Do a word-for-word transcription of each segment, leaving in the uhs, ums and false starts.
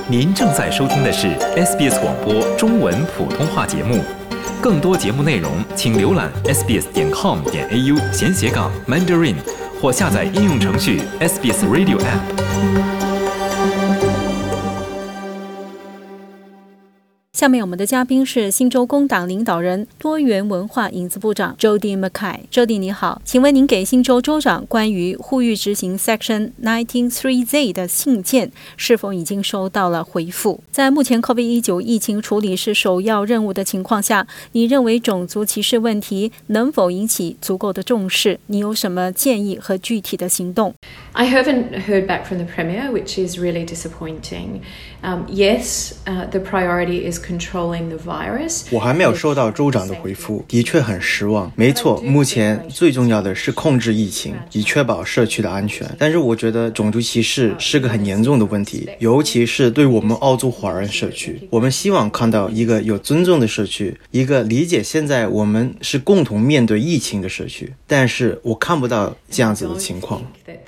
您正在收听的是 S B S 广播中文普通话节目，更多节目内容请浏览 s b s 点 com 点 a u 闲斜杠 Mandarin 或下载应用程序 S B S Radio App。 下面我们的嘉宾是新州工党领导人、多元文化引子部长 Jody McKay。Jody 你好，请问您给新州州长关于呼吁执行 Section 一九三 Z 的信件是否已经收到了回复？在目前 COVID 十九 疫情处理是首要任务的情况下，你认为种族歧视问题能否引起足够的重视？你有什么建议和具体的行动？ I haven't heard back from the Premier, which is really disappointing. Um, yes, uh, the priority is controlling the virus. 我还没有收到州长的回复，的确很失望。没错，目前最重要的是控制疫情，以确保社区的安全。但是我觉得种族歧视是个很严重的问题，尤其是对我们澳洲华人社区。我们希望看到一个有尊重的社区，一个理解现在我们是共同面对疫情的社区。但是我看不到这样子的情况。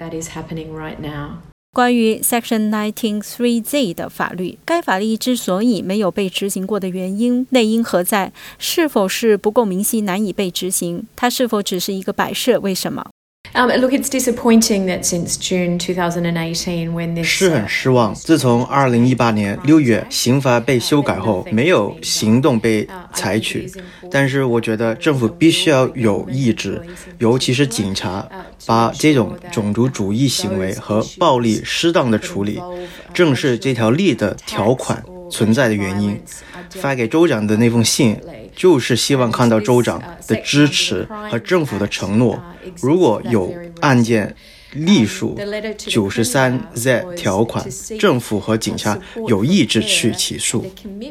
关于 Section 一九三 Z 的法律，该法律之所以没有被执行过的原因，内因何在？是否是不够明晰，难以被执行？它是否只是一个摆设？为什么 ？Um, look, it's disappointing that since June twenty eighteen, when this 是很失望。自从二零一八年六月刑法被修改后，没有行动被采取。但是我觉得政府必须要有意志，尤其是警察，把这种种族主义行为和暴力适当的处理，正是这条例的条款存在的原因。发给州长的那封信就是希望看到州长的支持和政府的承诺，如果有案件隶属 九十三 Z 条款，政府和警察有意志去起诉。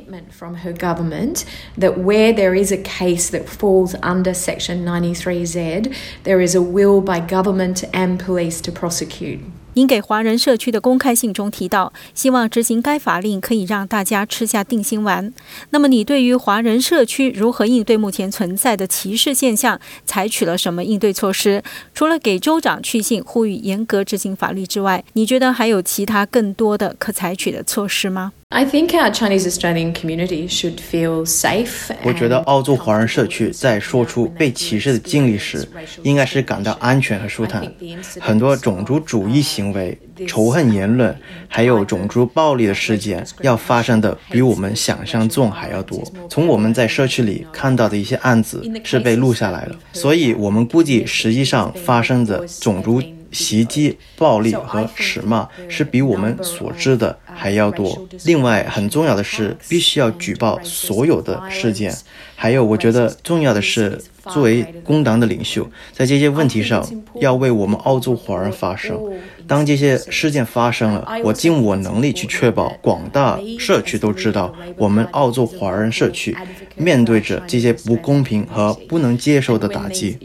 您给华人社区的公开信中提到，希望执行该法令可以让大家吃下定心丸。那么你对于华人社区如何应对目前存在的歧视现象，采取了什么应对措施？除了给州长去信呼吁严格执行法律之外，你觉得还有其他更多的可采取的措施吗 ？I think our Chinese Australian community should feel safe. 我觉得澳洲华人社区在说出被歧视的经历时，应该是感到安全和舒坦。很多种族主义行为、仇恨言论，还有种族暴力的事件，要发生的比我们想象中还要多。从我们在社区里看到的一些案子是被录下来了，所以我们估计实际上发生的种族袭击、暴力和耻骂是比我们所知的还要多。另外很重要的是必须要举报所有的事件，还有我觉得重要的是作为工党的领袖，在这些问题上要为我们澳洲华人发声。当这些事件发生了，我尽我能力去确保广大社区都知道我们澳洲华人社区面对着这些不公平和不能接受的打击。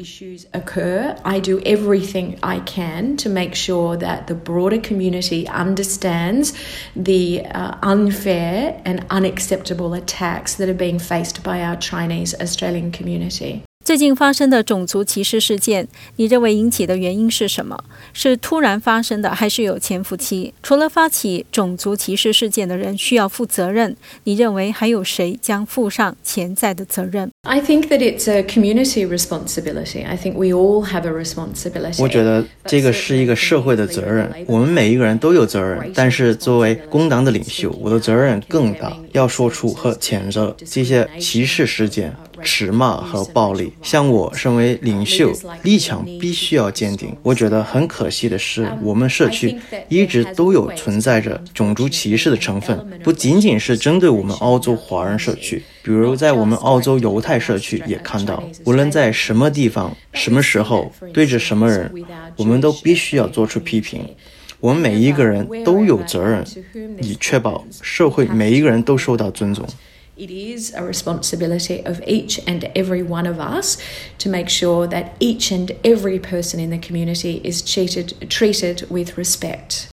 I do everything I can to make sure that the broader community understands the uh, unfair and unacceptable attacks that are being faced by our Chinese Australian community. 最近发生的种族歧视事件，你认为引起的原因是什么？是突然发生的，还是有潜伏期？除了发起种族歧视事件的人需要负责任，你认为还有谁将负上潜在的责任？ I think that it's a community responsibility. I think we all have a responsibility. 我觉得这个是一个社会的责任，我们每一个人都有责任，但是作为工党的领袖，我的责任更大，要说出和谴责这些歧视事件、耻骂和暴力。像我身为领袖，立场必须要坚定。我觉得很可惜的是，我们社区一直都有存在着种族歧视的成分，不仅仅是针对我们澳洲华人社区，比如在我们澳洲犹太社区也看到，无论在什么地方、什么时候、对着什么人，我们都必须要做出批评。我们每一个人都有责任，以确保社会每一个人都受到尊重。 It is a responsibility of each and every one of us to make sure that each and every person in the community is treated, treated with respect.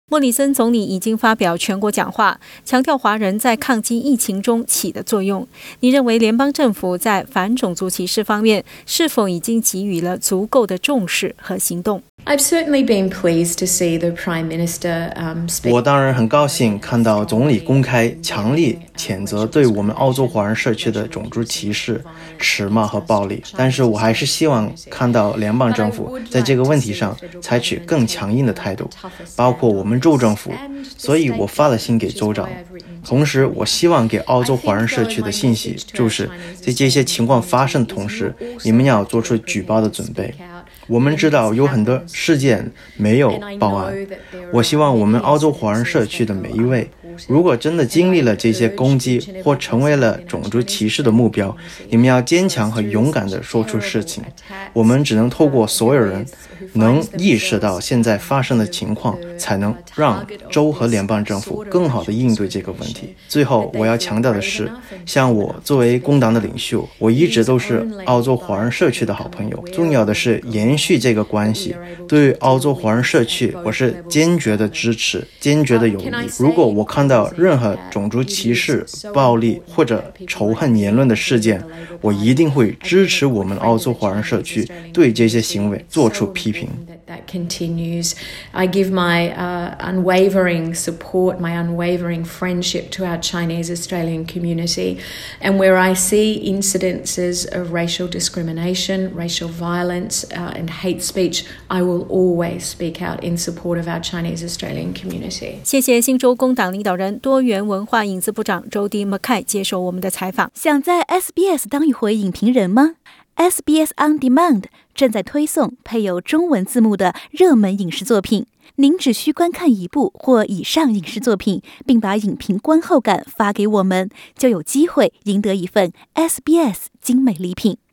莫里森总理已经发表全国讲话，强调华人在抗击疫情中起的作用。你认为联邦政府在反种族歧视方面是否已经给予了足够的重视和行动？ I've certainly been pleased to see the Prime Minister um, speak. 我当然很高兴看到总理公开强力谴责对我们澳洲华人社区的种族歧视、耻骂和暴力，但是我还是希望看到联邦政府在这个问题上采取更强硬的态度，包括我们州政府，所以我发了信给州长。同时我希望给澳洲华人社区的信息就是在这些情况发生的同时，你们要做出举报的准备。我们知道有很多事件没有报案，我希望我们澳洲华人社区的每一位，如果真的经历了这些攻击或成为了种族歧视的目标，你们要坚强和勇敢地说出事情。我们只能透过所有人能意识到现在发生的情况，才能让州和联邦政府更好地应对这个问题。最后我要强调的是，像我作为工党的领袖，我一直都是澳洲华人社区的好朋友，重要的是延续这个关系。对于澳洲华人社区，我是坚决的支持，坚决的有益。如果我看到任何种族歧视、暴力或者仇恨言论的事件，我一定会支持我们澳洲华人社区对这些行为做出批评。 That continues. I give my uh, unwavering support, my unwavering friendship to our Chinese Australian community. And where I see incidences of racial discrimination, racial violence, uh, and hate speech, I will always speak out in support of our Chinese Australian community. 谢谢新州工党领导人、多元文化隐私部长周迪·麦凯接受我们的采访。 想在 S B S 当一回影评人吗？ S B S On Demand 正在推送配有中文字幕的热门影视作品，您只需观看一部或以上影视作品，并把影评观后感发给我们，就有机会赢得一份 S B S 精美礼品。